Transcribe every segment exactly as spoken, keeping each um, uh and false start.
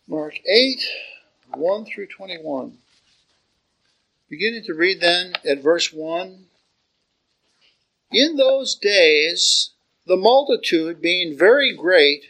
Mark eight, one through twenty-one. Beginning to read then at verse one. In those days, the multitude being very great,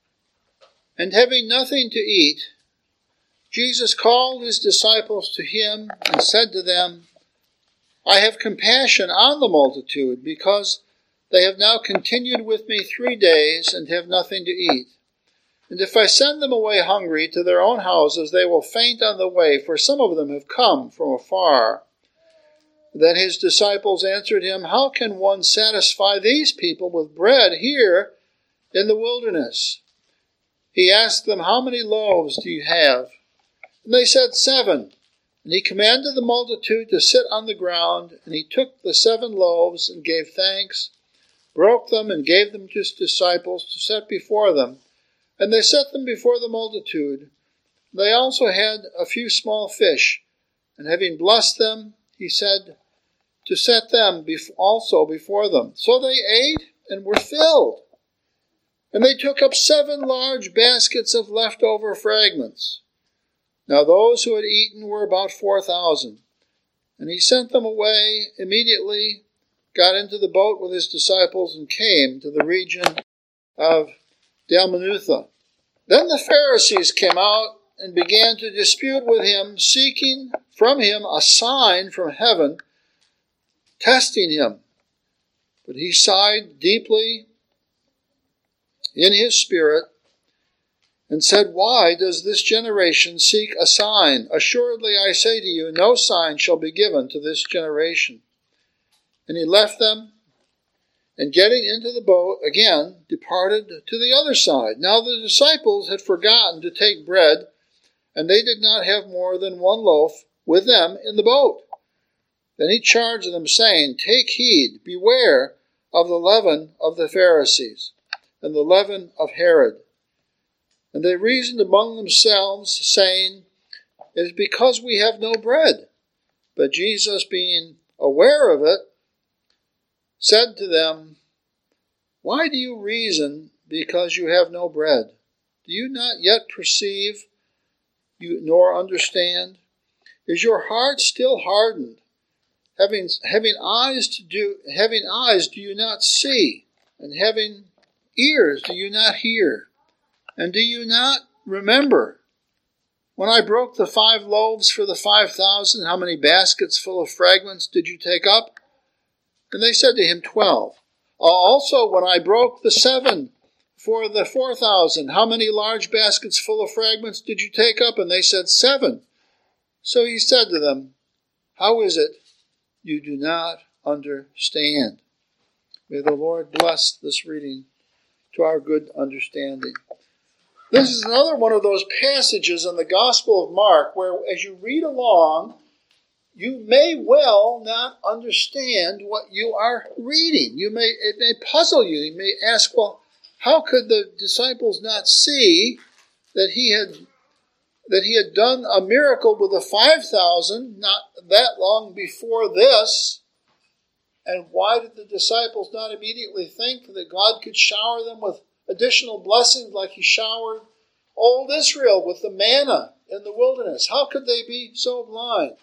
and having nothing to eat, Jesus called his disciples to him and said to them, I have compassion on the multitude, because they have now continued with me three days and have nothing to eat. And if I send them away hungry to their own houses, they will faint on the way, for some of them have come from afar. Then his disciples answered him, How can one satisfy these people with bread here in the wilderness? He asked them, How many loaves do you have? And they said, Seven. And he commanded the multitude to sit on the ground, and he took the seven loaves and gave thanks, broke them and gave them to his disciples to set before them. And they set them before the multitude. They also had a few small fish, and having blessed them, he said to set them also before them. So they ate and were filled. And they took up seven large baskets of leftover fragments. Now those who had eaten were about four thousand. And he sent them away immediately, got into the boat with his disciples, and came to the region of Dalmanutha. Then the Pharisees came out and began to dispute with him, seeking from him a sign from heaven, testing him. But he sighed deeply in his spirit and said, Why does this generation seek a sign? Assuredly I say to you, no sign shall be given to this generation. And he left them, and getting into the boat again, departed to the other side. Now the disciples had forgotten to take bread, and they did not have more than one loaf with them in the boat. Then he charged them, saying, Take heed, beware of the leaven of the Pharisees, and the leaven of Herod. And they reasoned among themselves, saying, It is because we have no bread. But Jesus, being aware of it, said to them, Why do you reason because you have no bread? Do you not yet perceive, you nor understand? Is your heart still hardened? Having having eyes to do having eyes do you not see? And having ears do you not hear? And do you not remember? When I broke the five loaves for the five thousand, how many baskets full of fragments did you take up? And they said to him, Twelve. Also, when I broke the seven for the four thousand, how many large baskets full of fragments did you take up? And they said, Seven. So he said to them, How is it you do not understand? May the Lord bless this reading to our good understanding. This is another one of those passages in the Gospel of Mark where, as you read along, you may well not understand what you are reading. You may it may puzzle you. You may ask, well, how could the disciples not see that he had that he had done a miracle with the five thousand not that long before this? And why did the disciples not immediately think that God could shower them with additional blessings like he showered old Israel with the manna in the wilderness? How could they be so blind?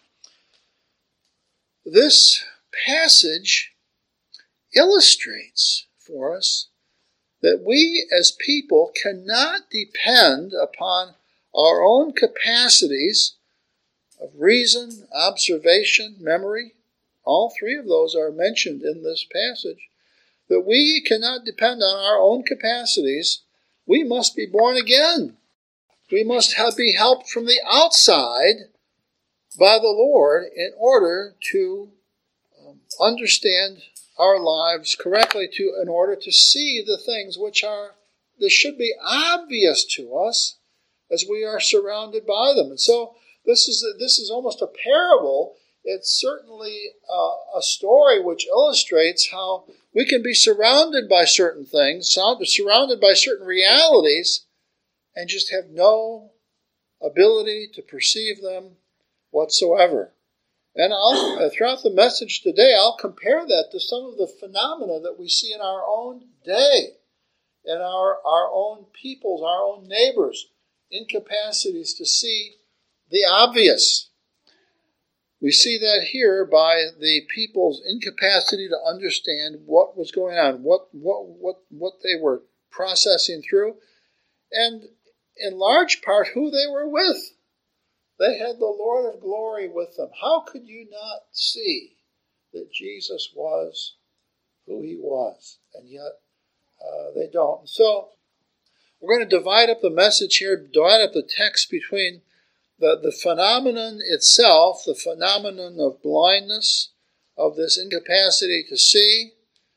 This passage illustrates for us that we as people cannot depend upon our own capacities of reason, observation, memory. All three of those are mentioned in this passage. That we cannot depend on our own capacities. We must be born again. We must have, be helped from the outside by the Lord in order to um, understand our lives correctly, to in order to see the things which are that should be obvious to us as we are surrounded by them. And so this is a, this is almost a parable. It's certainly uh, a story which illustrates how we can be surrounded by certain things, surrounded by certain realities, and just have no ability to perceive them whatsoever. And I'll, uh, throughout the message today, I'll compare that to some of the phenomena that we see in our own day, in our, our own peoples, our own neighbors. incapacities to see the obvious. We see that here by the people's incapacity to understand what was going on, what what what what they were processing through, and in large part who they were with. They had the Lord of glory with them. How could you not see that Jesus was who he was? And yet uh, they don't. So we're going to divide up the message here, divide up the text between the, the phenomenon itself, the phenomenon of blindness, of this incapacity to see,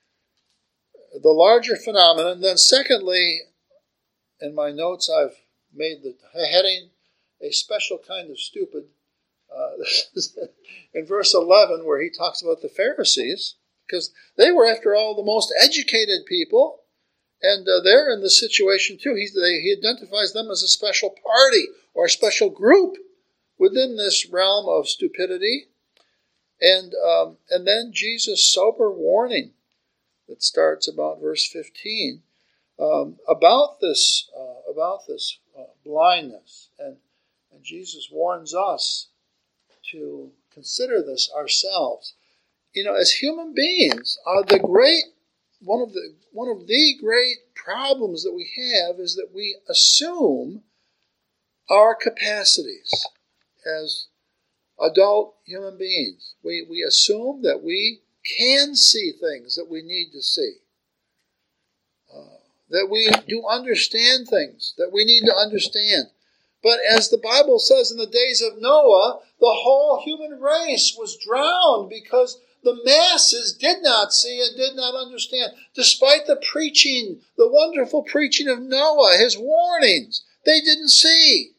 the larger phenomenon. Then secondly, in my notes I've made the heading, a special kind of stupid. Uh, this is in verse eleven where he talks about the Pharisees, because they were, after all, the most educated people, and uh, they're in this situation too. He, they, he identifies them as a special party or a special group within this realm of stupidity. And um, and then Jesus' sober warning that starts about verse fifteen um, about this uh, about this uh, blindness. And And Jesus warns us to consider this ourselves. You know, as human beings, uh, the great one of the one of the great problems that we have is that we assume our capacities as adult human beings. We we assume that we can see things that we need to see, uh, that we do understand things that we need to understand. But as the Bible says, in the days of Noah, the whole human race was drowned because the masses did not see and did not understand. Despite the preaching, the wonderful preaching of Noah, his warnings, they didn't see.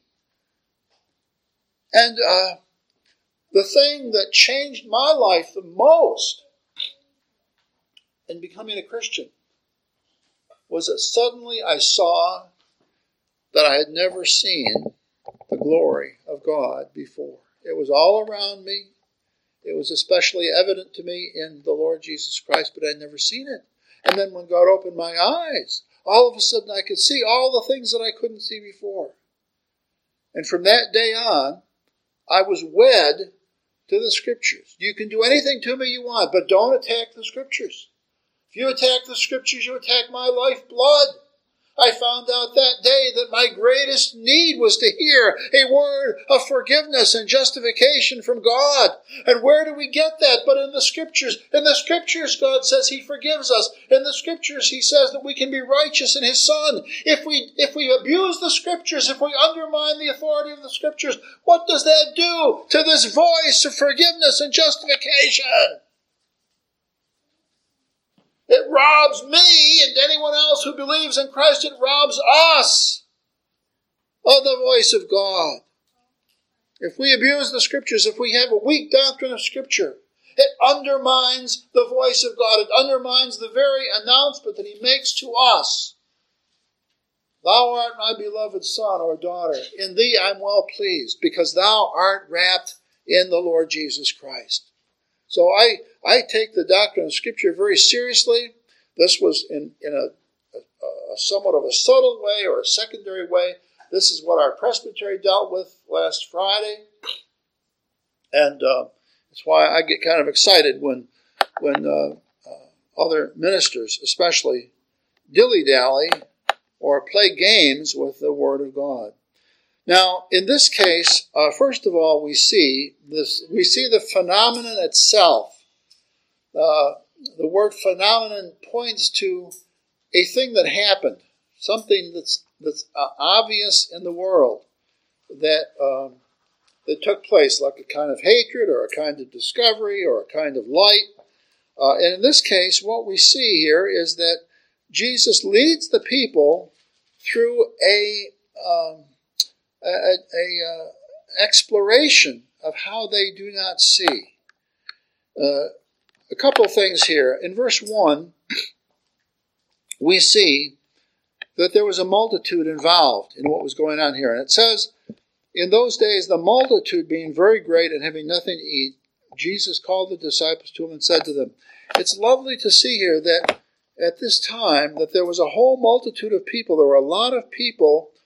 And uh, the thing that changed my life the most in becoming a Christian was that suddenly I saw that I had never seen the glory of God before. It was all around me. It was especially evident to me in the Lord Jesus Christ, but I'd never seen it. And then when God opened my eyes, all of a sudden I could see all the things that I couldn't see before. And from that day on, I was wed to the Scriptures. You can do anything to me you want, but don't attack the Scriptures. If you attack the Scriptures, you attack my lifeblood. I found out that day that my greatest need was to hear a word of forgiveness and justification from God. And where do we get that but in the Scriptures? In the Scriptures, God says He forgives us. In the Scriptures, He says that we can be righteous in His Son. If we, if we abuse the Scriptures, if we undermine the authority of the Scriptures, what does that do to this voice of forgiveness and justification? It robs me and anyone else who believes in Christ. It robs us of the voice of God. If we abuse the Scriptures, if we have a weak doctrine of Scripture, it undermines the voice of God. It undermines the very announcement that He makes to us. Thou art my beloved son or daughter. In thee I'm well pleased, because thou art wrapped in the Lord Jesus Christ. So I, I take the doctrine of Scripture very seriously. This was in, in a, a, a somewhat of a subtle way or a secondary way. This is what our presbytery dealt with last Friday. And uh, that's why I get kind of excited when, when uh, uh, other ministers especially dilly-dally or play games with the Word of God. Now, in this case, uh, first of all, we see this. We see the phenomenon itself. Uh, the word phenomenon points to a thing that happened, something that's that's uh, obvious in the world that um, that took place, like a kind of hatred or a kind of discovery or a kind of light. Uh, and in this case, what we see here is that Jesus leads the people through a um, a, a uh, exploration of how they do not see. Uh, a couple of things here. In verse one, we see that there was a multitude involved in what was going on here. And it says, in those days, the multitude being very great and having nothing to eat, Jesus called the disciples to him and said to them, it's lovely to see here that at this time that there was a whole multitude of people. There were a lot of people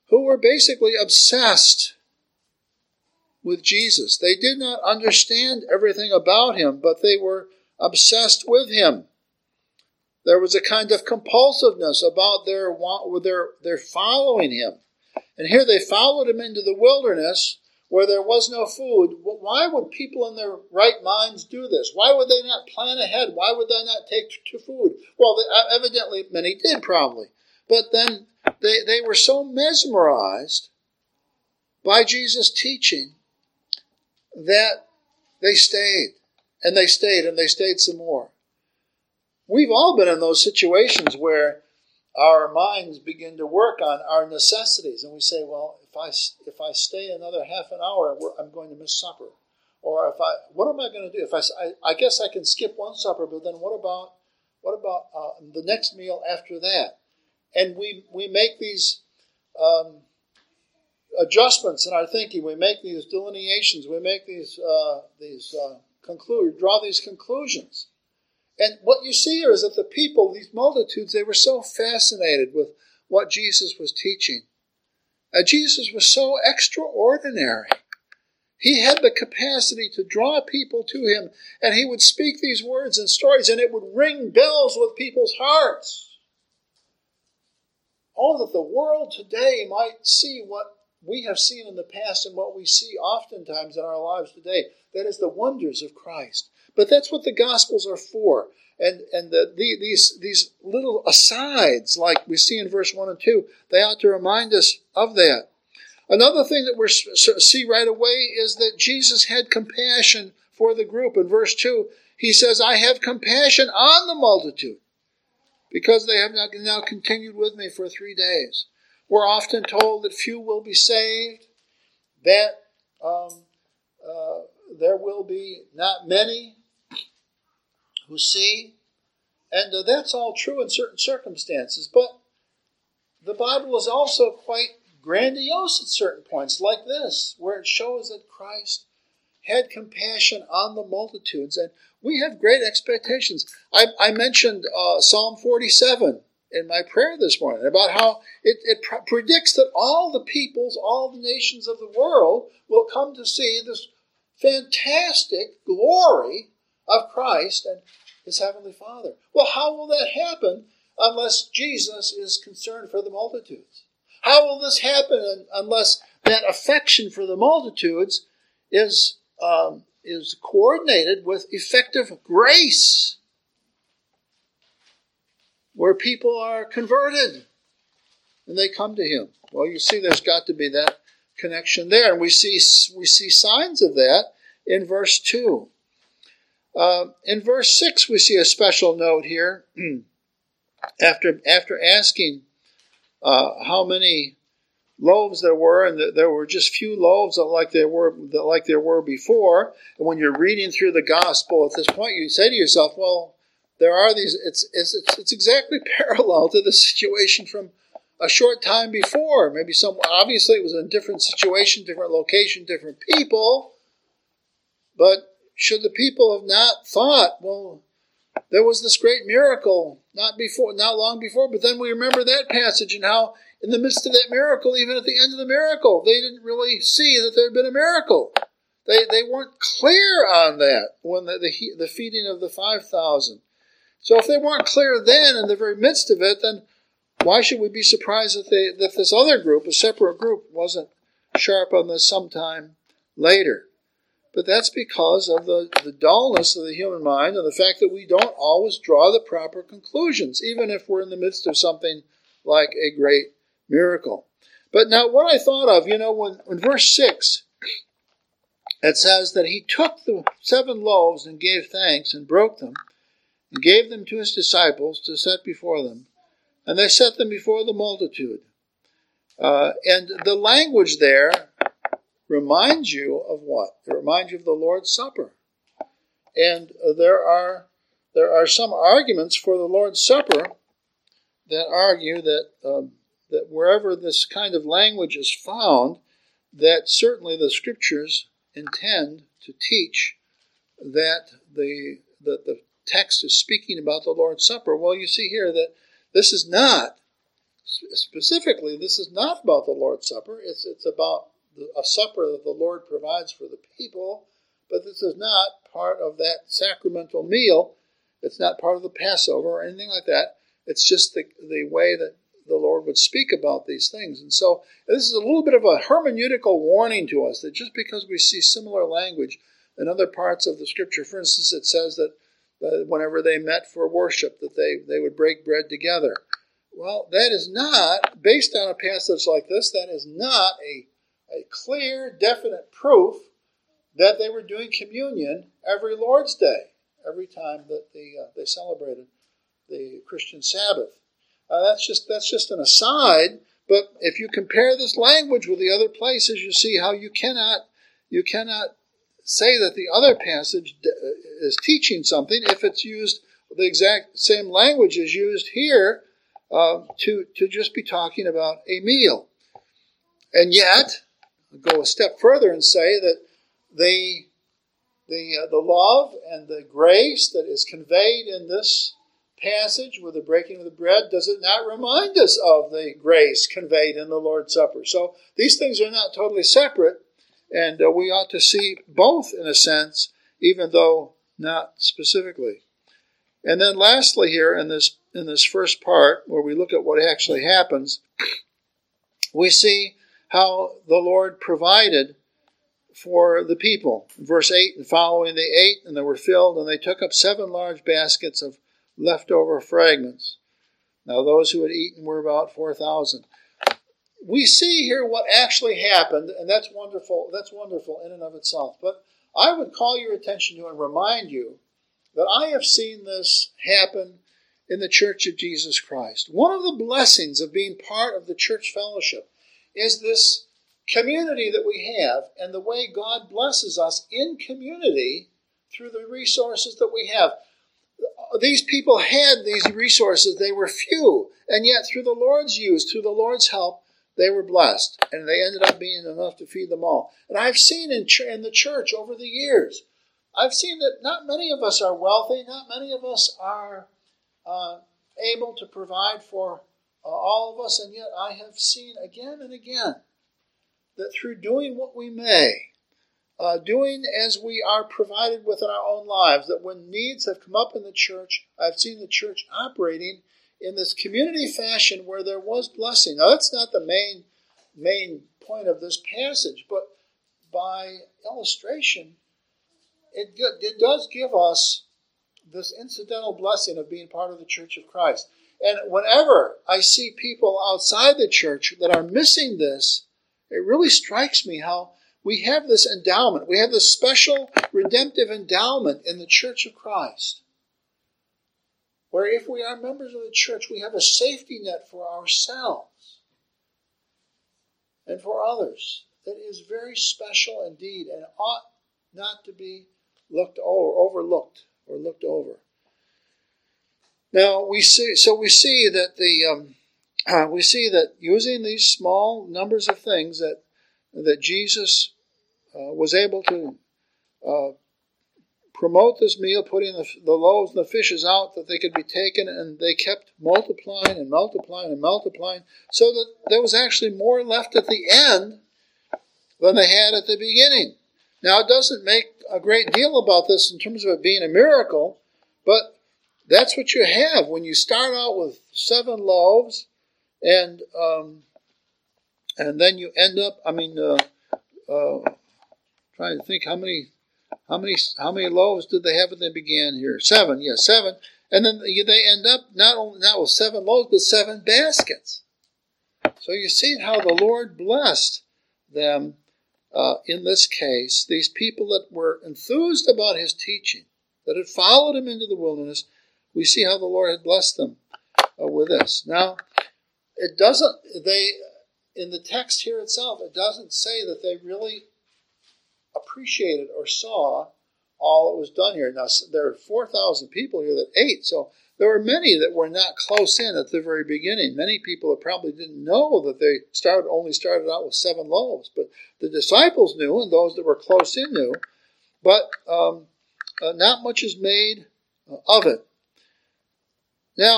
who were basically obsessed with Jesus. They did not understand everything about him, but they were obsessed with him. There was a kind of compulsiveness about their, their, their following him. And here they followed him into the wilderness where there was no food. Why would people in their right minds do this? Why would they not plan ahead? Why would they not take to food? Well, they, evidently many did probably. But then they, they were so mesmerized by Jesus' teaching that they stayed. And they stayed and they stayed some more. We've all been in those situations where our minds begin to work on our necessities, and we say, well, if I, if I stay another half an hour, I'm going to miss supper. Or if I, what am I going to do? If I, I, I guess I can skip one supper, but then what about, what about uh, the next meal after that? And we, we make these um, adjustments in our thinking. We make these delineations. We make these, uh, these uh, conclude, draw these conclusions. And what you see here is that the people, these multitudes, they were so fascinated with what Jesus was teaching. Uh, Jesus was so extraordinary. He had the capacity to draw people to him, and he would speak these words and stories, and it would ring bells with people's hearts. Oh, that the world today might see what we have seen in the past and what we see oftentimes in our lives today. That is the wonders of Christ. But that's what the Gospels are for. And and the, the, these, these little asides, like we see in verse one and two, they ought to remind us of that. Another thing that we see right away is that Jesus had compassion for the group. In verse two, he says, I have compassion on the multitude, because they have not now continued with me for three days. We're often told that few will be saved, that um, uh, there will be not many who see, and uh, that's all true in certain circumstances. But the Bible is also quite grandiose at certain points, like this, where it shows that Christ had compassion on the multitudes, and we have great expectations. I, I mentioned uh, Psalm forty-seven in my prayer this morning about how it, it pr- predicts that all the peoples, all the nations of the world will come to see this fantastic glory of Christ and his heavenly Father. Well, how will that happen unless Jesus is concerned for the multitudes? How will this happen unless that affection for the multitudes is um, is coordinated with effective grace, where people are converted and they come to him? Well, you see, there's got to be that connection there, and we see we see signs of that in verse two. Uh, in verse six, we see a special note here. after after asking uh, how many loaves there were, and that there were just few loaves like there were like there were before. And when you're reading through the gospel at this point, you say to yourself, "Well, there are these." It's it's it's, it's exactly parallel to the situation from a short time before. Maybe some obviously it was a different situation, different location, different people, but should the people have not thought, well, there was this great miracle not before, not long before, but then we remember that passage and how in the midst of that miracle, even at the end of the miracle, they didn't really see that there had been a miracle. They they weren't clear on that when the, the, the feeding of the five thousand. So if they weren't clear then in the very midst of it, then why should we be surprised that, they, that this other group, a separate group, wasn't sharp on this sometime later? But that's because of the, the dullness of the human mind and the fact that we don't always draw the proper conclusions, even if we're in the midst of something like a great miracle. But now what I thought of, you know, when in verse six, it says that he took the seven loaves and gave thanks and broke them and gave them to his disciples to set before them. And they set them before the multitude. Uh, and the language there reminds you of what? It reminds you of the Lord's Supper. And uh, there are there are some arguments for the Lord's Supper that argue that um, that wherever this kind of language is found, that certainly the Scriptures intend to teach that the that the text is speaking about the Lord's Supper. Well, you see here that this is not specifically, this is not about the Lord's Supper. It's, it's about the, a supper that the Lord provides for the people, but this is not part of that sacramental meal. It's not part of the Passover or anything like that. It's just the, the way that the Lord would speak about these things. And so this is a little bit of a hermeneutical warning to us that just because we see similar language in other parts of the Scripture, for instance, it says that uh, whenever they met for worship, that they, they would break bread together. Well, that is not, based on a passage like this, that is not a, a clear, definite proof that they were doing communion every Lord's Day, every time that they, uh, they celebrated the Christian Sabbath. Uh, that's just that's just an aside, but if you compare this language with the other places, you see how you cannot you cannot say that the other passage is teaching something if it's used, the exact same language is used here uh, to, to just be talking about a meal. And yet, I'll go a step further and say that the, the, uh, the love and the grace that is conveyed in this passage with the breaking of the bread, does it not remind us of the grace conveyed in the Lord's Supper? So these things are not totally separate, and uh, we ought to see both in a sense, even though not specifically. And then lastly here in this in this first part, where we look at what actually happens, we see how the Lord provided for the people. In verse eight and following, they ate, and they were filled, and they took up seven large baskets of leftover fragments. Now those who had eaten were about four thousand. We see here what actually happened, and that's wonderful. That's wonderful in and of itself. But I would call your attention to and remind you that I have seen this happen in the Church of Jesus Christ. One of the blessings of being part of the church fellowship is this community that we have and the way God blesses us in community through the resources that we have. These people had these resources. They were few, and yet through the Lord's use, through the Lord's help, they were blessed, and they ended up being enough to feed them all. And I've seen in, ch- in the church over the years, I've seen that not many of us are wealthy, not many of us are uh, able to provide for uh, all of us, and yet I have seen again and again that through doing what we may, uh, doing as we are provided with in our own lives, that when needs have come up in the church, I've seen the church operating in this community fashion where there was blessing. Now, that's not the main main point of this passage, but by illustration, it, it does give us this incidental blessing of being part of the Church of Christ. And whenever I see people outside the church that are missing this, it really strikes me how we have this endowment. We have this special redemptive endowment in the Church of Christ, where if we are members of the church, we have a safety net for ourselves and for others that is very special indeed and ought not to be looked over, overlooked or looked over. Now we see, so we see that the um, uh, we see that using these small numbers of things that that Jesus uh, was able to uh, promote this meal, putting the, the loaves and the fishes out that they could be taken, and they kept multiplying and multiplying and multiplying, so that there was actually more left at the end than they had at the beginning. Now, it doesn't make a great deal about this in terms of it being a miracle, but that's what you have when you start out with seven loaves, and um, and then you end up. I mean, uh, uh, trying to think how many. How many how many loaves did they have when they began here? Seven, yes, yeah, seven. And then they end up not only not with seven loaves, but seven baskets. So you see how the Lord blessed them uh, in this case. These people that were enthused about his teaching, that had followed him into the wilderness, we see how the Lord had blessed them uh, with this. Now, it doesn't, they, in the text here itself, it doesn't say that they really appreciated or saw all that was done here. Now, there are four thousand people here that ate, so there were many that were not close in at the very beginning. Many people that probably didn't know that they started only started out with seven loaves, but the disciples knew, and those that were close in knew, but um, uh, not much is made uh, of it. Now,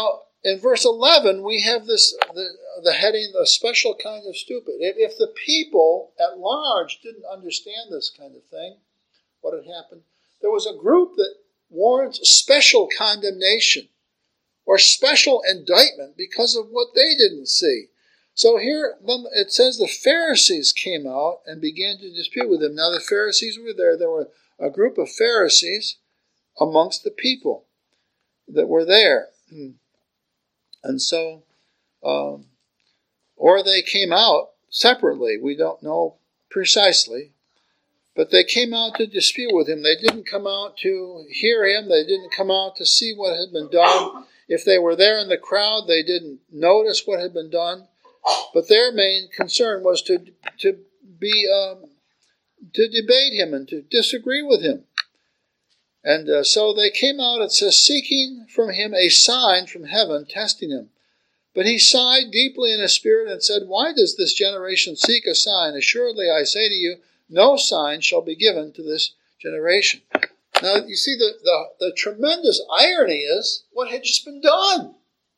in verse eleven, we have this the, the heading, the special kind of stupid. If, if the people at large didn't understand this kind of thing, what had happened? There was a group that warrants special condemnation or special indictment because of what they didn't see. So here it says the Pharisees came out and began to dispute with him. Now the Pharisees were there. There were a group of Pharisees amongst the people that were there. And so, um, or they came out separately. We don't know precisely. But they came out to dispute with him. They didn't come out to hear him. They didn't come out to see what had been done. If they were there in the crowd, they didn't notice what had been done. But their main concern was to to be um, to debate him and to disagree with him. And uh, so they came out, it says, seeking from him a sign from heaven, testing him. But he sighed deeply in his spirit and said, "Why does this generation seek a sign? Assuredly, I say to you, no sign shall be given to this generation." Now, you see, the, the, the tremendous irony is what had just been done.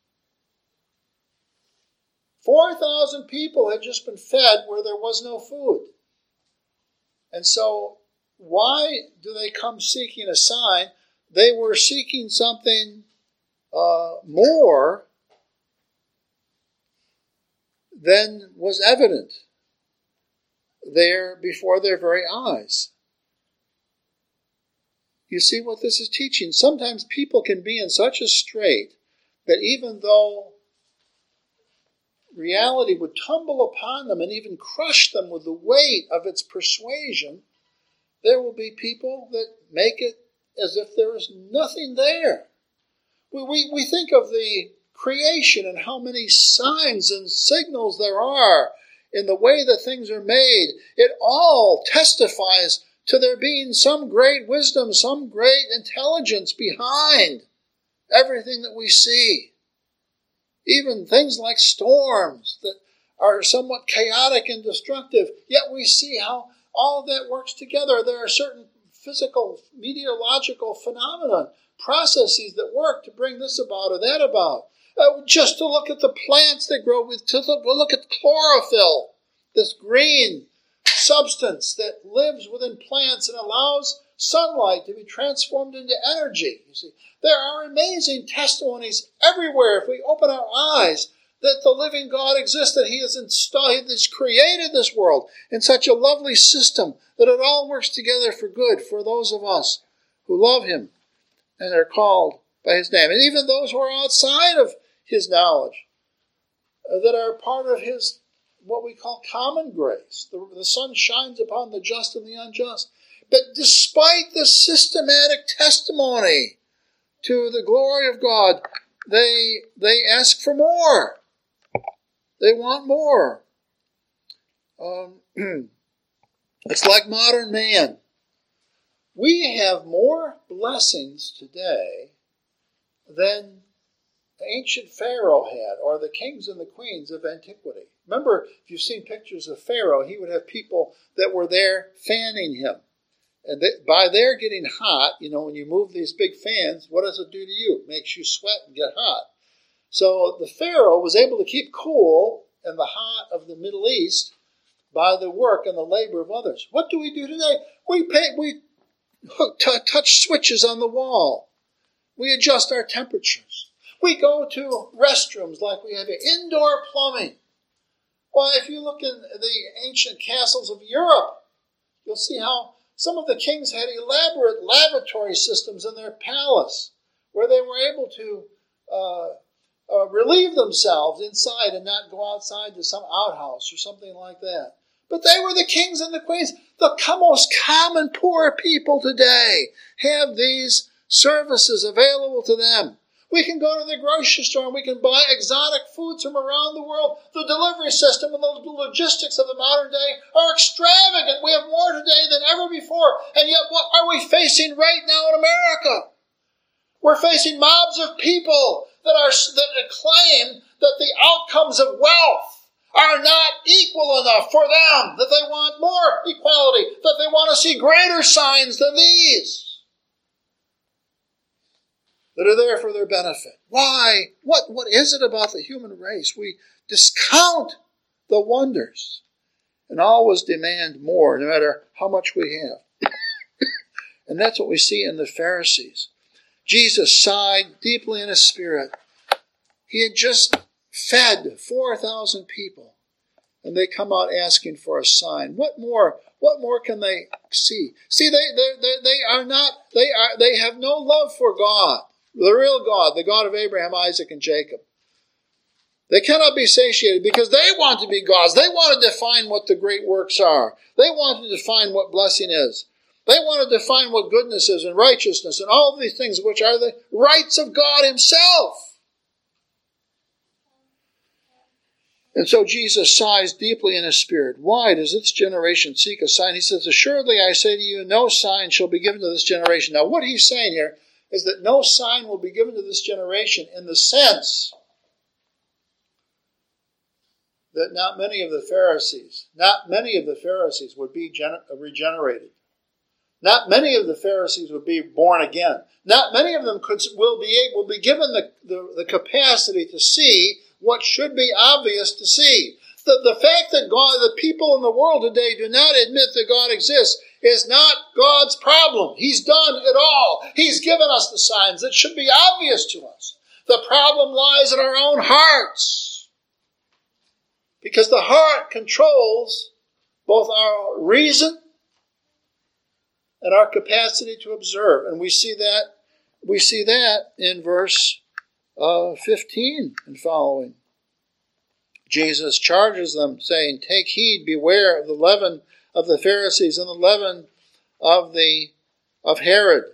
four thousand people had just been fed where there was no food. And so, why do they come seeking a sign? They were seeking something uh, more than was evident there before their very eyes. You see what this is teaching? Sometimes people can be in such a strait that even though reality would tumble upon them and even crush them with the weight of its persuasion, there will be people that make it as if there is nothing there. We, we, we think of the creation and how many signs and signals there are in the way that things are made. It all testifies to there being some great wisdom, some great intelligence behind everything that we see. Even things like storms that are somewhat chaotic and destructive, yet we see how all of that works together. There are certain physical, meteorological phenomena, processes that work to bring this about or that about. Uh, just to look at the plants that grow with, to look, look at chlorophyll, this green substance that lives within plants and allows sunlight to be transformed into energy. You see, there are amazing testimonies everywhere if we open our eyes that the living God exists, that He has installed, He has created this world in such a lovely system that it all works together for good for those of us who love Him and are called by His name. And even those who are outside of His knowledge, uh, that are part of His, what we call common grace. The, the sun shines upon the just and the unjust. But despite the systematic testimony to the glory of God, they they ask for more. They want more. Um, it's like modern man. We have more blessings today than the ancient Pharaoh had, or the kings and the queens of antiquity. Remember, if you've seen pictures of Pharaoh, he would have people that were there fanning him. And they, by their getting hot, you know, when you move these big fans, what does it do to you? It makes you sweat and get hot. So the Pharaoh was able to keep cool in the hot of the Middle East by the work and the labor of others. What do we do today? We pay, we hook, t- touch switches on the wall. We adjust our temperatures. We go to restrooms like we have here, indoor plumbing. Well, if you look in the ancient castles of Europe, you'll see how some of the kings had elaborate lavatory systems in their palace where they were able to uh, uh, relieve themselves inside and not go outside to some outhouse or something like that. But they were the kings and the queens. The most common poor people today have these services available to them. We can go to the grocery store and we can buy exotic foods from around the world. The delivery system and the logistics of the modern day are extravagant. We have more today than ever before. And yet what are we facing right now in America? We're facing mobs of people that are that claim that the outcomes of wealth are not equal enough for them, that they want more equality, that they want to see greater signs than these. that are there for their benefit. Why? What, what is it about the human race? We discount the wonders and always demand more, no matter how much we have. And that's what we see in the Pharisees. Jesus sighed deeply in his spirit. He had just fed four thousand people, and they come out asking for a sign. What more? What more can they see? See, they they they, they are not. They are. They have no love for God, the real God, the God of Abraham, Isaac, and Jacob. They cannot be satiated because they want to be gods. They want to define what the great works are. They want to define what blessing is. They want to define what goodness is and righteousness and all of these things which are the rights of God himself. And so Jesus sighs deeply in his spirit. Why does this generation seek a sign? He says, assuredly I say to you, no sign shall be given to this generation. Now what he's saying here is that no sign will be given to this generation in the sense that not many of the Pharisees, not many of the Pharisees would be gen- regenerated. Not many of the Pharisees would be born again. Not many of them could, will be able, will be given the, the, the capacity to see what should be obvious to see. The, the fact that God, the people in the world today do not admit that God exists is not God's problem. He's done it all. He's given us the signs that should be obvious to us. The problem lies in our own hearts. Because the heart controls both our reason and our capacity to observe. And we see that, we see that in verse uh, fifteen and following. Jesus charges them, saying, take heed, beware of the leaven of the Pharisees and the leaven of the of Herod.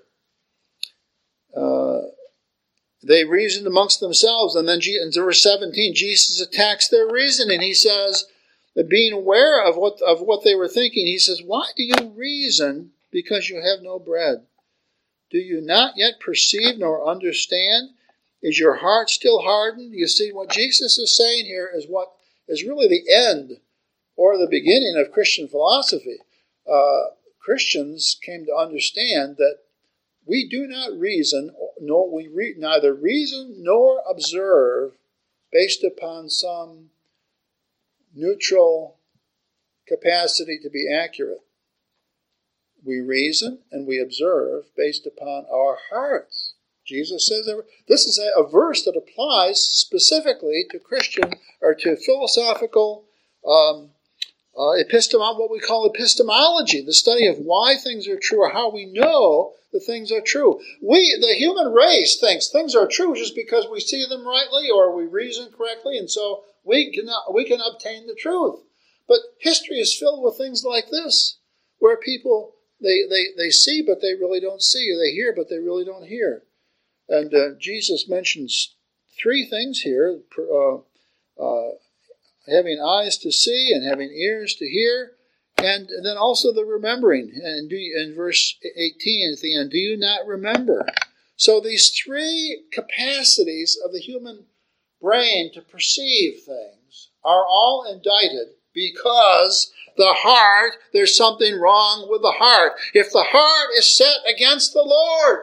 Uh, they reasoned amongst themselves. And then in verse seventeen, Jesus attacks their reasoning. He says, that being aware of what of what they were thinking, he says, why do you reason because you have no bread? Do you not yet perceive nor understand? Is your heart still hardened? You see, what Jesus is saying here is what is really the end or the beginning of Christian philosophy. Uh, Christians came to understand that we do not reason, nor we re- neither reason nor observe based upon some neutral capacity to be accurate. We reason and we observe based upon our hearts. Jesus says that this is a, a verse that applies specifically to Christian or to philosophical um, uh, epistemology, what we call epistemology, the study of why things are true or how we know that things are true. We, the human race, thinks things are true just because we see them rightly or we reason correctly, and so we can we can obtain the truth. But history is filled with things like this, where people they they they see but they really don't see, or they hear but they really don't hear. And uh, Jesus mentions three things here, uh, uh, having eyes to see and having ears to hear, and, and then also the remembering. And do you, in verse eighteen at the end, do you not remember? So these three capacities of the human brain to perceive things are all indicted because the heart, there's something wrong with the heart. If the heart is set against the Lord,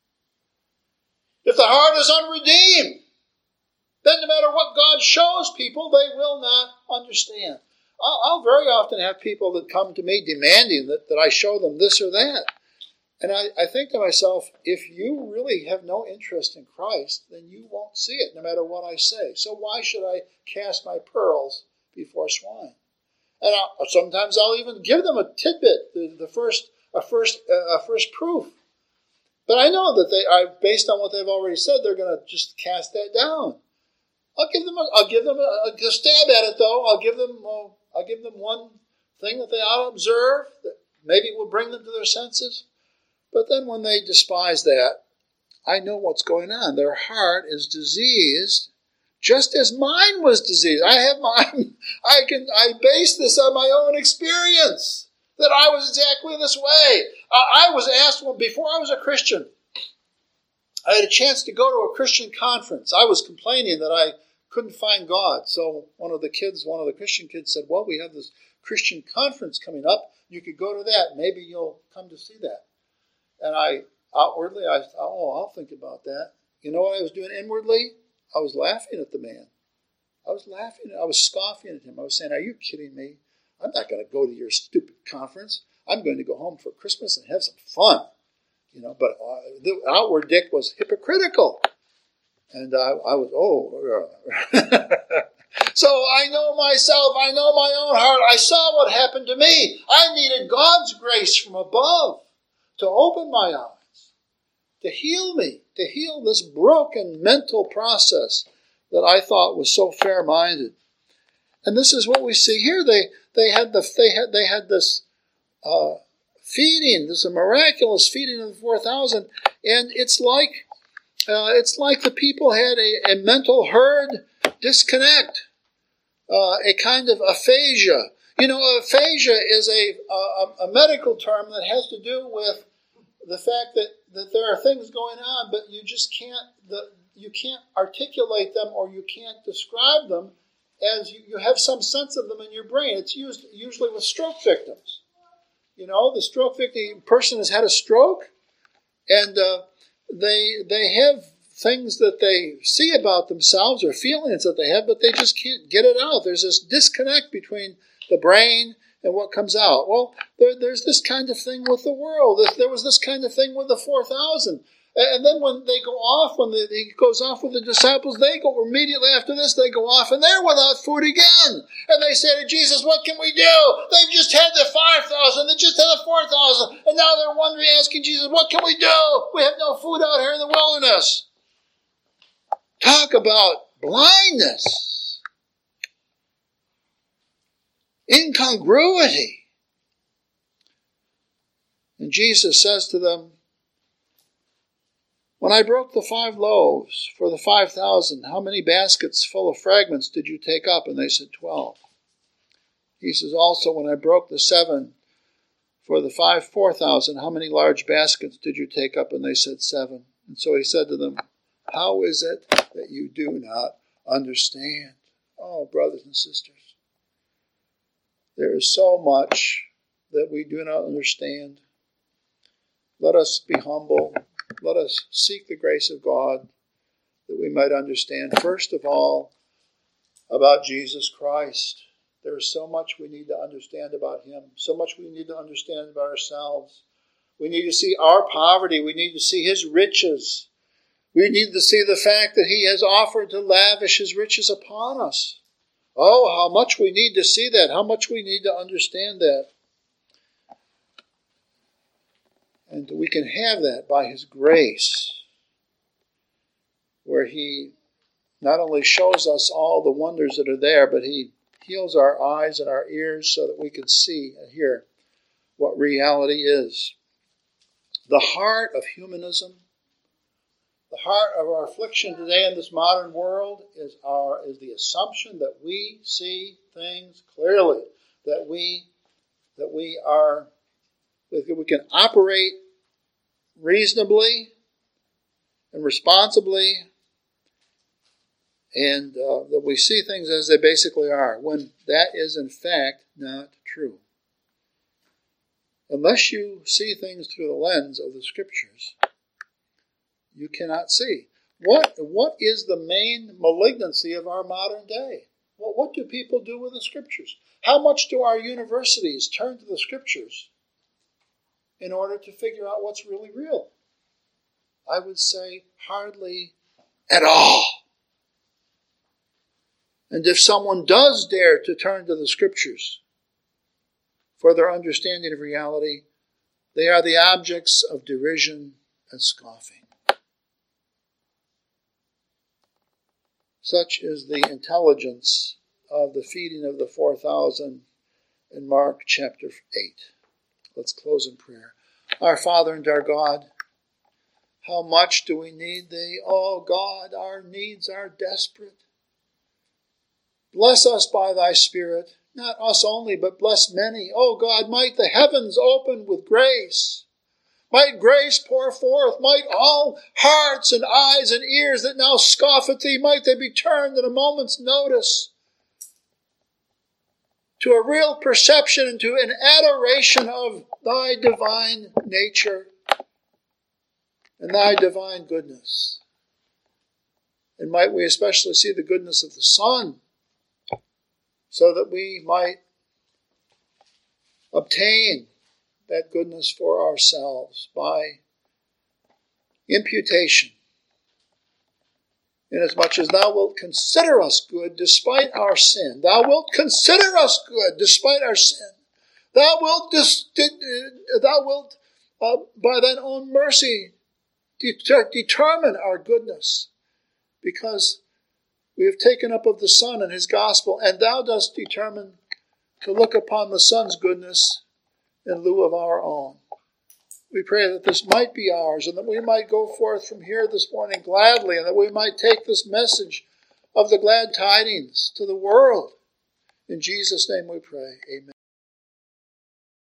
if the heart is unredeemed, then no matter what God shows people, they will not understand. I'll, I'll very often have people that come to me demanding that, that I show them this or that. And I, I think to myself, if you really have no interest in Christ, then you won't see it no matter what I say. So why should I cast my pearls before swine? And I'll, sometimes I'll even give them a tidbit, the, the first, a first, uh, a first proof. But I know that they are, based on what they've already said, they're going to just cast that down. I'll give them a, I'll give them a, a stab at it, though. I'll give them uh, I'll give them one thing that they ought to observe that maybe will bring them to their senses. But then when they despise that, I know what's going on. Their heart is diseased, just as mine was diseased. I have mine. I can I base this on my own experience, that I was exactly this way. I was asked, well, before I was a Christian, I had a chance to go to a Christian conference. I was complaining that I couldn't find God. So one of the kids, one of the Christian kids said, well, we have this Christian conference coming up. You could go to that. Maybe you'll come to see that. And I, outwardly, I thought, oh, I'll think about that. you know what I was doing inwardly? I was laughing at the man. I was laughing. I was scoffing at him. I was saying, are you kidding me? I'm not going to go to your stupid conference. I'm going to go home for Christmas and have some fun. You know, but uh, the outward Dick was hypocritical. And I, I was, oh. So I know myself. I know my own heart. I saw what happened to me. I needed God's grace from above to open my eyes, to heal me, to heal this broken mental process that I thought was so fair-minded. And this is what we see here. They they had the they had they had this uh, feeding, this miraculous feeding of the four thousand, and it's like uh, it's like the people had a, a mental herd disconnect, uh, a kind of aphasia. You know, aphasia is a, a a medical term that has to do with the fact that, that there are things going on, but you just can't the you can't articulate them or you can't describe them as you, you have some sense of them in your brain. It's used usually with stroke victims. You know, the stroke victim person has had a stroke, and uh, they they have things that they see about themselves or feelings that they have, but they just can't get it out. There's this disconnect between the brain and what comes out. Well, there, there's this kind of thing with the world. There was this kind of thing with the four thousand. And then when they go off, when the, he goes off with the disciples, they go immediately after this, they go off and they're without food again. And they say to Jesus, what can we do? They've just had the five thousand, they just had the four thousand, and now they're wondering, asking Jesus, what can we do? We have no food out here in the wilderness. Talk about blindness. Incongruity. And Jesus says to them, when I broke the five loaves for the five thousand, how many baskets full of fragments did you take up? And they said, twelve. He says, also, when I broke the seven for the five, four thousand, how many large baskets did you take up? And they said, seven. And so he said to them, how is it that you do not understand? Oh, brothers and sisters, there is so much that we do not understand. Let us be humble. Let us seek the grace of God that we might understand, first of all, about Jesus Christ. There is so much we need to understand about Him, so much we need to understand about ourselves. We need to see our poverty. We need to see His riches. We need to see the fact that He has offered to lavish His riches upon us. Oh, how much we need to see that, how much we need to understand that. And we can have that by His grace, where He not only shows us all the wonders that are there, but He heals our eyes and our ears so that we can see and hear what reality is. The heart of humanism, the heart of our affliction today in this modern world is our is the assumption that we see things clearly, that we that we are that we can operate reasonably and responsibly, and uh, that we see things as they basically are, when that is in fact not true. Unless you see things through the lens of the Scriptures, you cannot see. What, what is the main malignancy of our modern day? Well, what do people do with the Scriptures? How much do our universities turn to the Scriptures in order to figure out what's really real? I would say hardly at all. And if someone does dare to turn to the Scriptures for their understanding of reality, they are the objects of derision and scoffing. Such is the intelligence of the feeding of the four thousand in Mark chapter eight. Let's close in prayer. Our Father and our God, how much do we need Thee? Oh God, our needs are desperate. Bless us by Thy Spirit, not us only, but bless many. Oh God, might the heavens open with grace. Might grace pour forth. Might all hearts and eyes and ears that now scoff at Thee, might they be turned in a moment's notice to a real perception and to an adoration of Thy divine nature and Thy divine goodness. And might we especially see the goodness of the Son, so that we might obtain that goodness for ourselves by imputation. Inasmuch as thou wilt consider us good despite our sin. Thou wilt consider us good despite our sin. Thou wilt, dis- thou wilt uh, by thine own mercy, de- determine our goodness, because we have taken up of the Son and his gospel, and thou dost determine to look upon the Son's goodness in lieu of our own. We pray that this might be ours, and that we might go forth from here this morning gladly, and that we might take this message of the glad tidings to the world. In Jesus' name we pray. Amen.